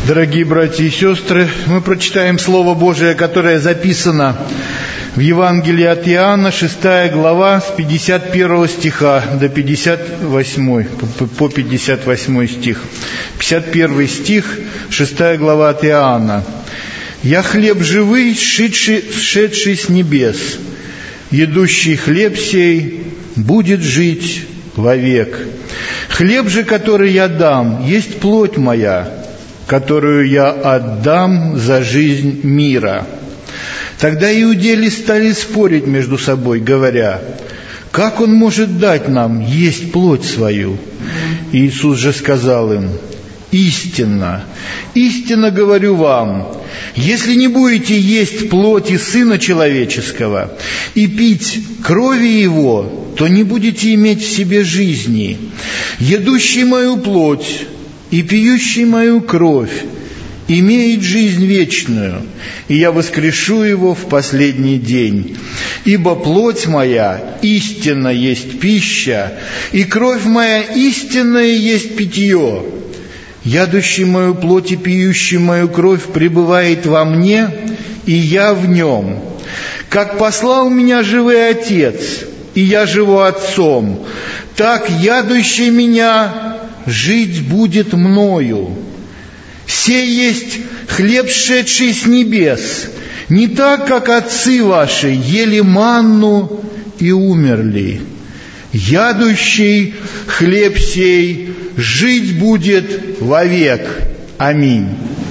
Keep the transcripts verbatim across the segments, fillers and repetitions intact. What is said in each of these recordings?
Дорогие братья и сестры, мы прочитаем Слово Божие, которое записано в Евангелии от Иоанна, шестая глава, с пятьдесят первого стиха до пятьдесят восьмого, по пятьдесят восьмой стих. пятьдесят первый стих, шестая глава от Иоанна. «Я хлеб живый, сшедший, сшедший с небес. Едущий хлеб сей будет жить вовек. Хлеб же, который я дам, есть плоть моя, которую я отдам за жизнь мира». Тогда иудеи стали спорить между собой, говоря: «Как он может дать нам есть плоть свою?» Иисус же сказал им: «Истинно, истинно говорю вам, если не будете есть плоти Сына Человеческого и пить крови Его, то не будете иметь в себе жизни. Едущий мою плоть и пьющий мою кровь имеет жизнь вечную, и я воскрешу его в последний день. Ибо плоть моя истинно есть пища, и кровь моя истинная есть питье. Ядущий мою плоть и пьющий мою кровь пребывает во мне, и я в нем. Как послал меня живой Отец, и я живу Отцом, так ядущий меня жить будет мною. Сей есть хлеб, сшедший с небес, не так, как отцы ваши ели манну и умерли. Ядущий хлеб сей жить будет вовек. Аминь».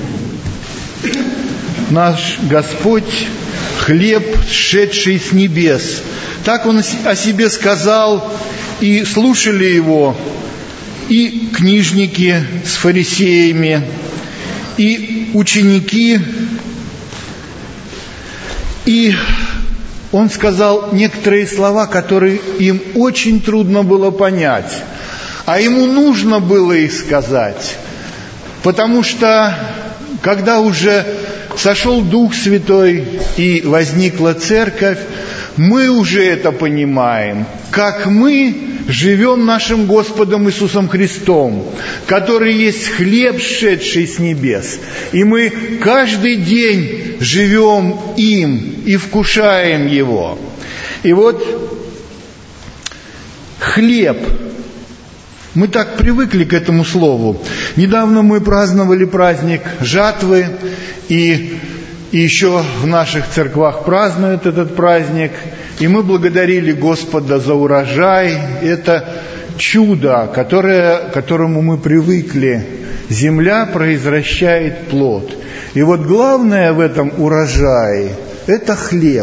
Наш Господь – хлеб, сшедший с небес. Так Он о себе сказал, и слушали Его и книжники с фарисеями, и ученики, и Он сказал некоторые слова, которые им очень трудно было понять, а Ему нужно было их сказать, потому что, когда уже сошел Дух Святой и возникла Церковь, мы уже это понимаем, как мы живем нашим Господом Иисусом Христом, который есть хлеб, сшедший с небес. И мы каждый день живем им и вкушаем его. И вот хлеб. Мы так привыкли к этому слову. Недавно мы праздновали праздник жатвы, и, и еще в наших церквах празднуют этот праздник. И мы благодарили Господа за урожай. Это чудо, которое, к которому мы привыкли. Земля произвращает плод. И вот главное в этом урожае – это хлеб.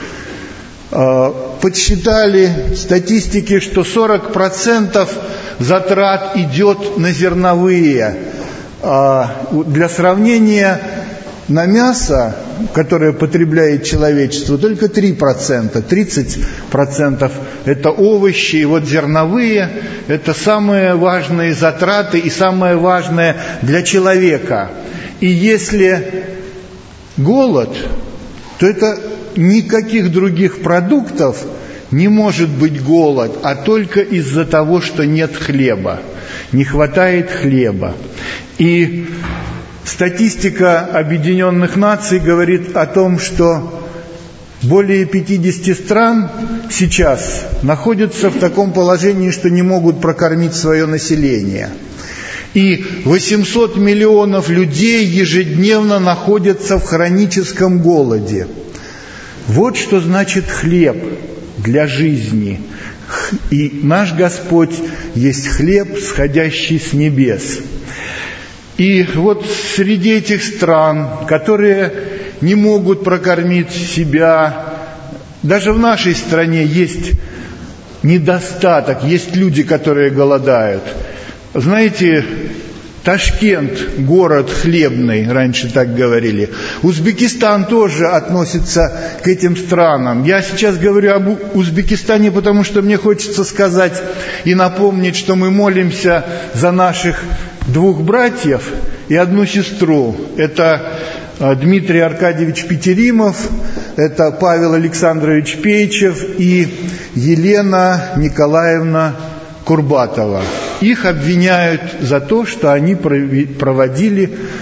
Подсчитали статистики, что сорок процентов затрат идет на зерновые. Для сравнения, на мясо, которое потребляет человечество, только три процента. тридцать процентов это овощи, и вот зерновые – это самые важные затраты и самое важное для человека. И если голод, то это никаких других продуктов не может быть голод, а только из-за того, что нет хлеба, не хватает хлеба. И статистика Объединенных Наций говорит о том, что более пятьдесят стран сейчас находятся в таком положении, что не могут прокормить свое население. И восемьсот миллионов людей ежедневно находятся в хроническом голоде. Вот что значит хлеб для жизни. И наш Господь есть хлеб, сходящий с небес. И вот среди этих стран, которые не могут прокормить себя, даже в нашей стране есть недостаток, есть люди, которые голодают. Знаете, Ташкент, город хлебный, раньше так говорили. Узбекистан тоже относится к этим странам. Я сейчас говорю об Узбекистане, потому что мне хочется сказать и напомнить, что мы молимся за наших двух братьев и одну сестру. Это Дмитрий Аркадьевич Петеримов, это Павел Александрович Пейчев и Елена Николаевна Курбатова. Их обвиняют за то, что они проводили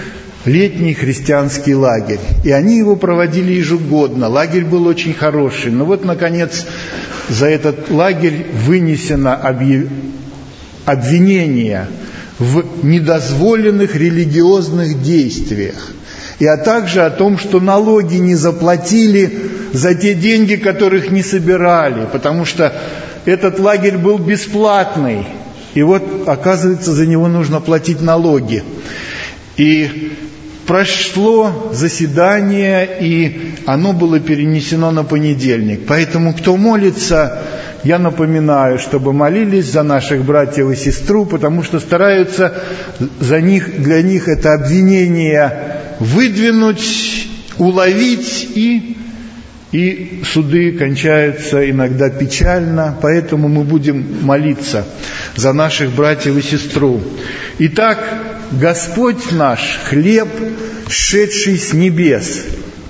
летний христианский лагерь. И они его проводили ежегодно. Лагерь был очень хороший. Но вот, наконец, за этот лагерь вынесено объяв... обвинение в недозволенных религиозных действиях. И а также о том, что налоги не заплатили за те деньги, которых не собирали. Потому что этот лагерь был бесплатный. И вот, оказывается, за него нужно платить налоги. И прошло заседание, и оно было перенесено на понедельник. Поэтому, кто молится, я напоминаю, чтобы молились за наших братьев и сестру, потому что стараются за них, для них это обвинение выдвинуть, уловить, и, и суды кончаются иногда печально. Поэтому мы будем молиться за наших братьев и сестру. Итак, Господь наш, хлеб, шедший с небес.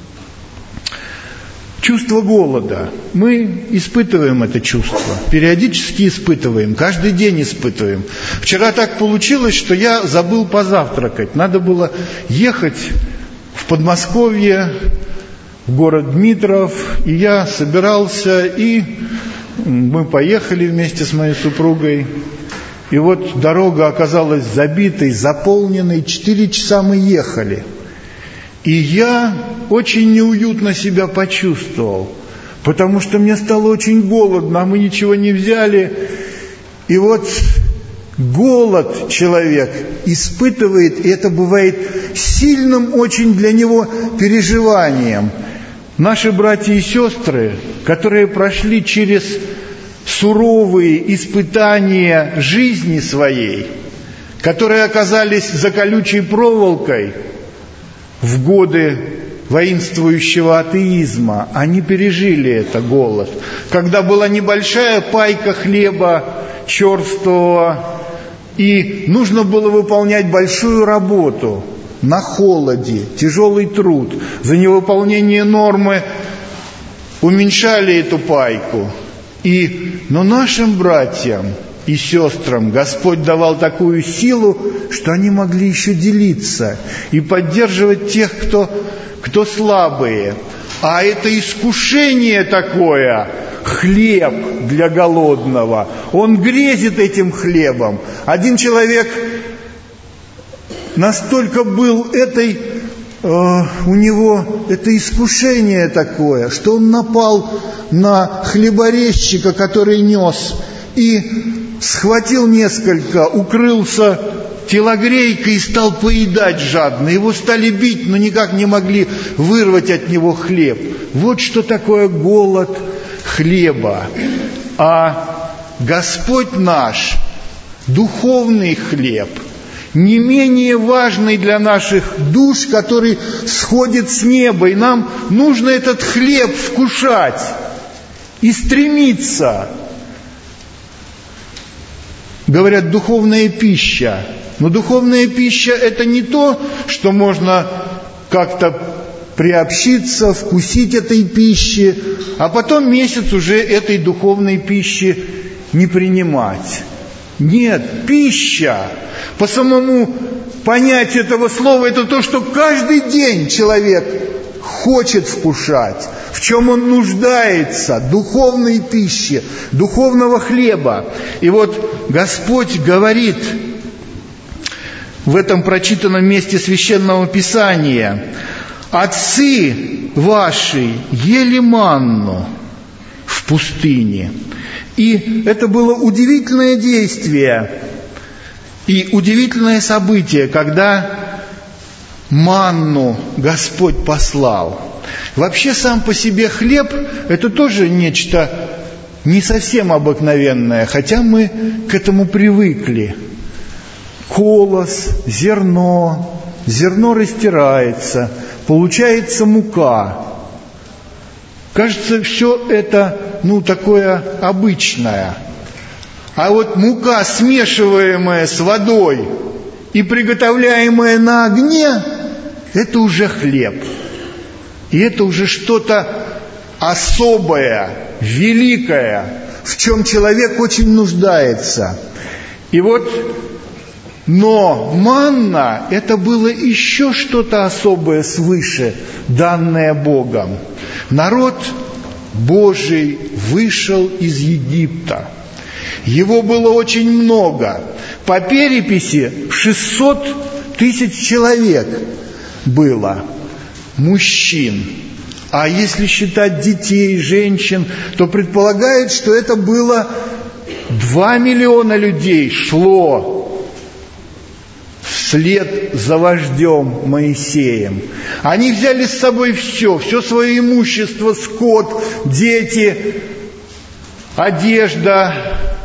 Чувство голода. Мы испытываем это чувство, периодически испытываем, каждый день испытываем. Вчера так получилось, что я забыл позавтракать. Надо было ехать в Подмосковье, в город Дмитров, и я собирался, и мы поехали вместе с моей супругой. И вот дорога оказалась забитой, заполненной, четыре часа мы ехали. И я очень неуютно себя почувствовал, потому что мне стало очень голодно, а мы ничего не взяли. И вот голод человек испытывает, и это бывает сильным очень для него переживанием. Наши братья и сестры, которые прошли через суровые испытания жизни своей, которые оказались за колючей проволокой в годы воинствующего атеизма, они пережили это голод. Когда была небольшая пайка хлеба черствого, и нужно было выполнять большую работу на холоде, тяжелый труд. За невыполнение нормы уменьшали эту пайку. И, но нашим братьям и сестрам Господь давал такую силу, что они могли еще делиться и поддерживать тех, кто, кто слабые. А это искушение такое, хлеб для голодного. Он грезит этим хлебом. Один человек настолько был этой... у него это искушение такое, что он напал на хлеборезчика, который нес, и схватил несколько, укрылся телогрейкой и стал поедать жадно. Его стали бить, но никак не могли вырвать от него хлеб. Вот что такое голод хлеба. А Господь наш, духовный хлеб, не менее важный для наших душ, который сходит с неба. И нам нужно этот хлеб вкушать и стремиться. Говорят, духовная пища. Но духовная пища – это не то, что можно как-то приобщиться, вкусить этой пищи, а потом месяц уже этой духовной пищи не принимать. Нет, пища, по самому понятию этого слова, это то, что каждый день человек хочет вкушать, в чем он нуждается, духовной пищи, духовного хлеба. И вот Господь говорит в этом прочитанном месте Священного Писания: «Отцы ваши ели манну в пустыне». И это было удивительное действие и удивительное событие, когда манну Господь послал. Вообще сам по себе хлеб – это тоже нечто не совсем обыкновенное, хотя мы к этому привыкли. Колос, зерно, зерно растирается, получается мука. Кажется, все это, ну, такое обычное. А вот мука, смешиваемая с водой и приготовляемая на огне, это уже хлеб. И это уже что-то особое, великое, в чем человек очень нуждается. И вот Но манна – это было еще что-то особое свыше, данное Богом. Народ Божий вышел из Египта. Его было очень много. По переписи шестьсот тысяч человек было, мужчин. А если считать детей, женщин, то предполагают, что это было два миллиона людей шло вслед за вождем Моисеем. Они взяли с собой все, все свое имущество, скот, дети, одежда.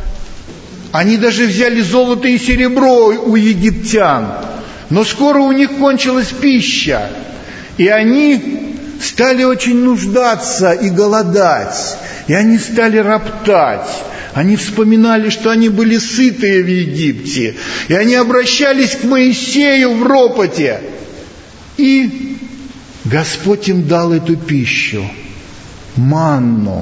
Они даже взяли золото и серебро у египтян. Но скоро у них кончилась пища, и они стали очень нуждаться и голодать, и они стали роптать. Они вспоминали, что они были сытые в Египте, и они обращались к Моисею в ропоте. И Господь им дал эту пищу, манну.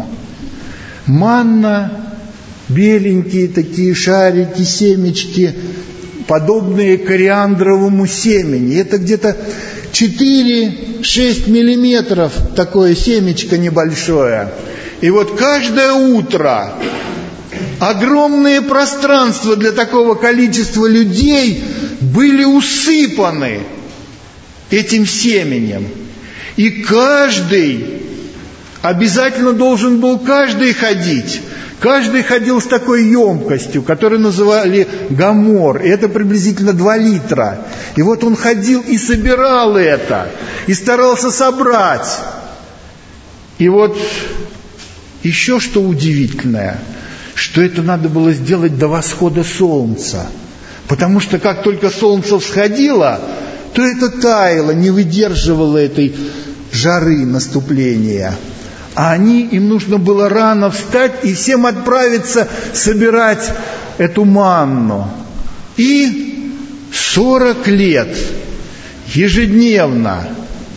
Манна, беленькие такие шарики, семечки, подобные кориандровому семени. Это где-то четыре-шесть миллиметров такое семечко небольшое. И вот каждое утро огромные пространства для такого количества людей были усыпаны этим семенем. И каждый, обязательно должен был каждый ходить. Каждый ходил с такой емкостью, которую называли гамор. И это приблизительно два литра. И вот он ходил и собирал это. И старался собрать. И вот еще что удивительное, что это надо было сделать до восхода солнца. Потому что как только солнце всходило, то это таяло, не выдерживало этой жары наступления. А они, им нужно было рано встать и всем отправиться собирать эту манну. И сорок лет ежедневно,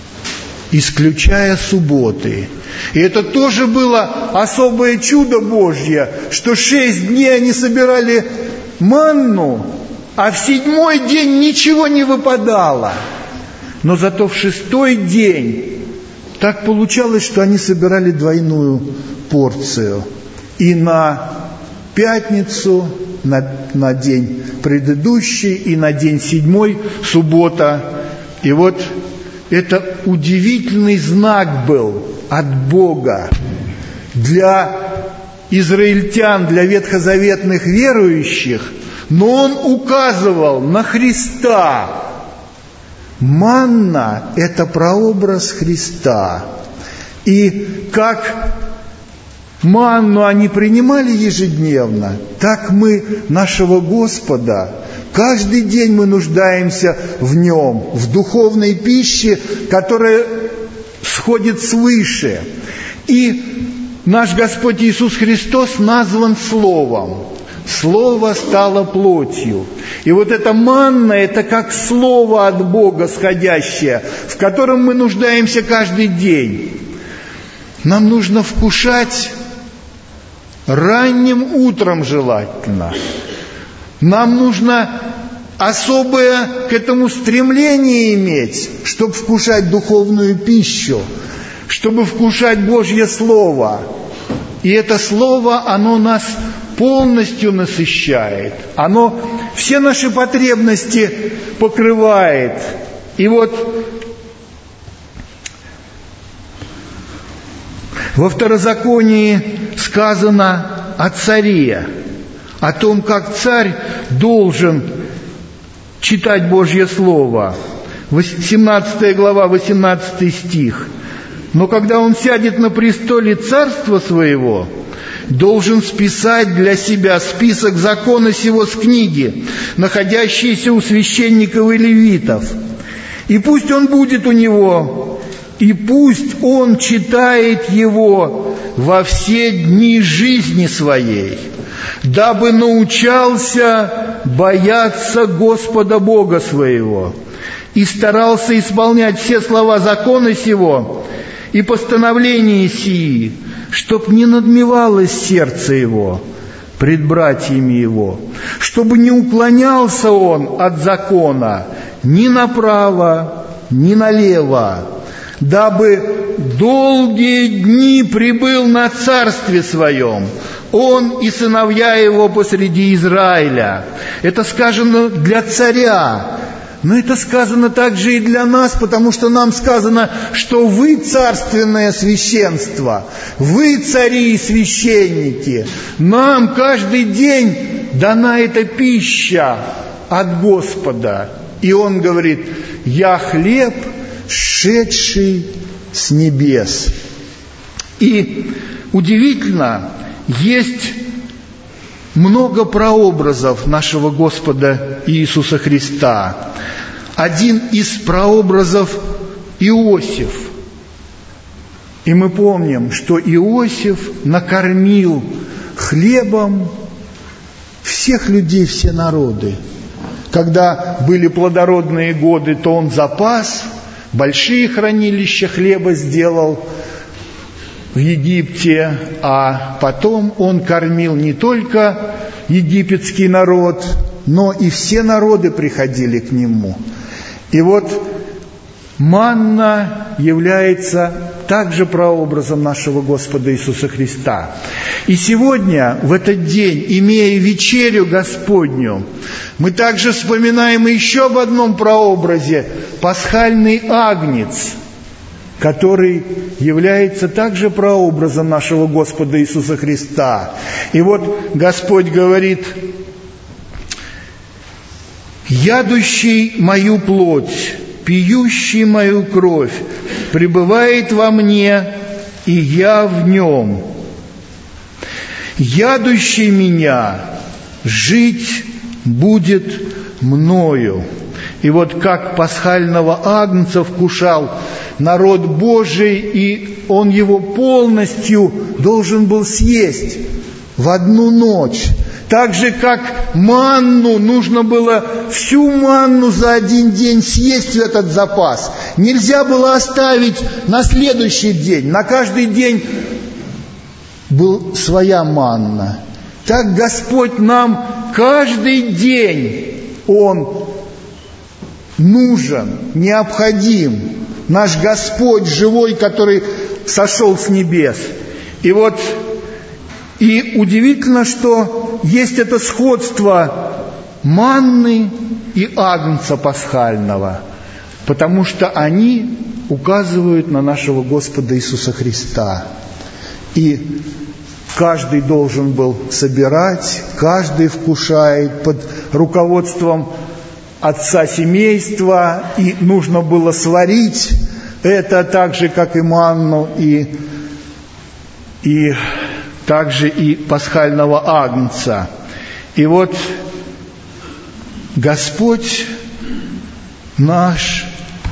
исключая субботы. И это тоже было особое чудо Божье, что шесть дней они собирали манну, а в седьмой день ничего не выпадало. Но зато в шестой день так получалось, что они собирали двойную порцию. И на пятницу, на, на день предыдущий, и на день седьмой, суббота. И вот это удивительный знак был от Бога для израильтян, для ветхозаветных верующих, но он указывал на Христа. Манна – это прообраз Христа. И как манну они принимали ежедневно, так мы нашего Господа, каждый день мы нуждаемся в Нем, в духовной пище, которая сходит свыше. И наш Господь Иисус Христос назван Словом. Слово стало плотью. И вот эта манна – это как Слово от Бога сходящее, в котором мы нуждаемся каждый день. Нам нужно вкушать ранним утром желательно. Нам нужно особое к этому стремление иметь, чтобы вкушать духовную пищу, чтобы вкушать Божье Слово. И это Слово, оно нас полностью насыщает. Оно все наши потребности покрывает. И вот во Второзаконии сказано о царе, о том, как царь должен читать Божье Слово. семнадцатая глава, восемнадцатый стих. «Но когда он сядет на престоле царства своего, должен списать для себя список закона сего с книги, находящейся у священников и левитов. И пусть он будет у него, и пусть он читает его во все дни жизни своей, дабы научался бояться Господа Бога своего и старался исполнять все слова закона сего и постановления сии, чтоб не надмевалось сердце его, пред братьями его, чтобы не уклонялся он от закона ни направо, ни налево, дабы долгие дни пребыл на царстве своем, он и сыновья его посреди Израиля». Это сказано для царя, но это сказано также и для нас, потому что нам сказано, что вы царственное священство, вы цари и священники. Нам каждый день дана эта пища от Господа. И Он говорит: «Я хлеб, сшедший с небес». И удивительно, есть много прообразов нашего Господа Иисуса Христа. Один из прообразов – Иосиф. И мы помним, что Иосиф накормил хлебом всех людей, все народы. Когда были плодородные годы, то он запас, большие хранилища хлеба сделал в Египте, а потом он кормил не только египетский народ, но и все народы приходили к нему. И вот манна является также прообразом нашего Господа Иисуса Христа. И сегодня, в этот день, имея вечерю Господню, мы также вспоминаем еще об одном прообразе – пасхальный агнец, который является также прообразом нашего Господа Иисуса Христа. И вот Господь говорит: «Ядущий мою плоть, пьющий мою кровь, пребывает во мне, и я в нем. Ядущий меня жить будет мною». И вот как пасхального агнца вкушал народ Божий, и он его полностью должен был съесть в одну ночь. Так же, как манну, нужно было всю манну за один день съесть в этот запас. Нельзя было оставить на следующий день. На каждый день была своя манна. Так Господь нам каждый день, Он нужен, необходим. Наш Господь живой, который сошел с небес. И вот, и удивительно, что есть это сходство манны и агнца пасхального, потому что они указывают на нашего Господа Иисуса Христа. И каждый должен был собирать, каждый вкушает под руководством отца семейства, и нужно было сварить это так же, как и манну, и, и также и пасхального агнца. И вот Господь наш,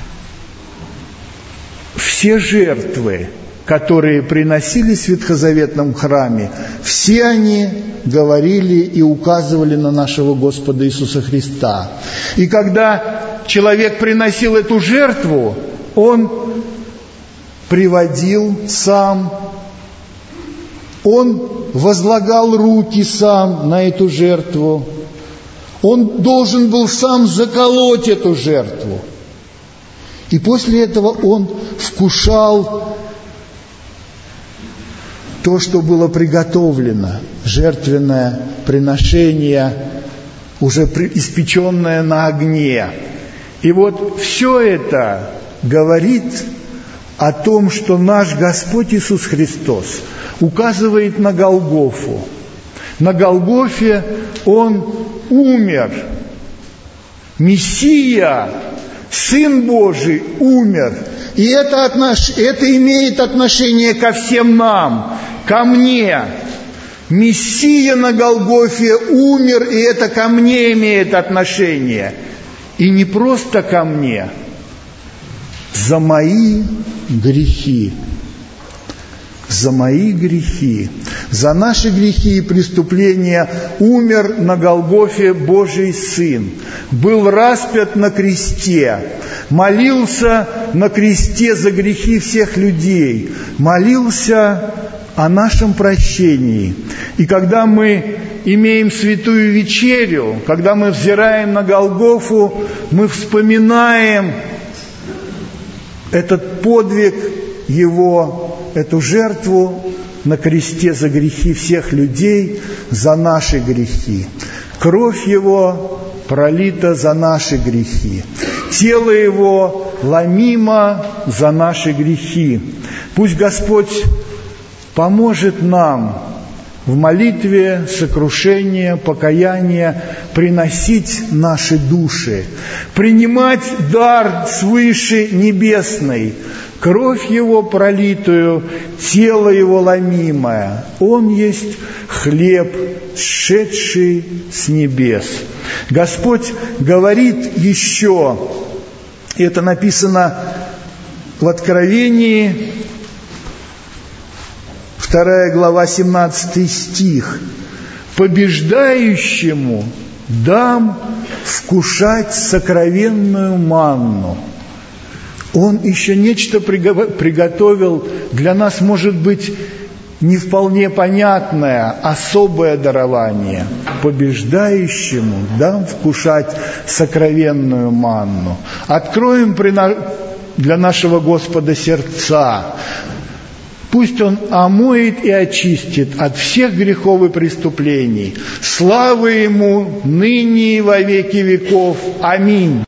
все жертвы, которые приносились в ветхозаветном храме, все они говорили и указывали на нашего Господа Иисуса Христа. И когда человек приносил эту жертву, он приводил сам, он возлагал руки сам на эту жертву, он должен был сам заколоть эту жертву. И после этого он вкушал то, что было приготовлено, жертвенное приношение, уже испеченное на огне. И вот все это говорит о том, что наш Господь Иисус Христос указывает на Голгофу. На Голгофе Он умер. Мессия, Сын Божий, умер. И это, отнош... это имеет отношение ко всем нам, ко мне. Мессия на Голгофе умер, и это ко мне имеет отношение. И не просто ко мне, за мои грехи. За мои грехи, за наши грехи и преступления умер на Голгофе Божий Сын, был распят на кресте, молился на кресте за грехи всех людей, молился о нашем прощении. И когда мы имеем святую вечерю, когда мы взираем на Голгофу, мы вспоминаем этот подвиг Его, эту жертву на кресте за грехи всех людей, за наши грехи. Кровь Его пролита за наши грехи. Тело Его ломимо за наши грехи. Пусть Господь поможет нам в молитве сокрушения, покаяния приносить наши души, принимать дар свыше небесный, кровь Его пролитую, тело Его ломимое. Он есть хлеб, сшедший с небес. Господь говорит еще, и это написано в Откровении, вторая глава, семнадцатый стих. «Побеждающему дам вкушать сокровенную манну». Он еще нечто приготовил для нас, может быть, не вполне понятное, особое дарование. Побеждающему дам вкушать сокровенную манну. Откроем для нашего Господа сердца. Пусть Он омоет и очистит от всех грехов и преступлений. Слава Ему ныне и во веки веков. Аминь.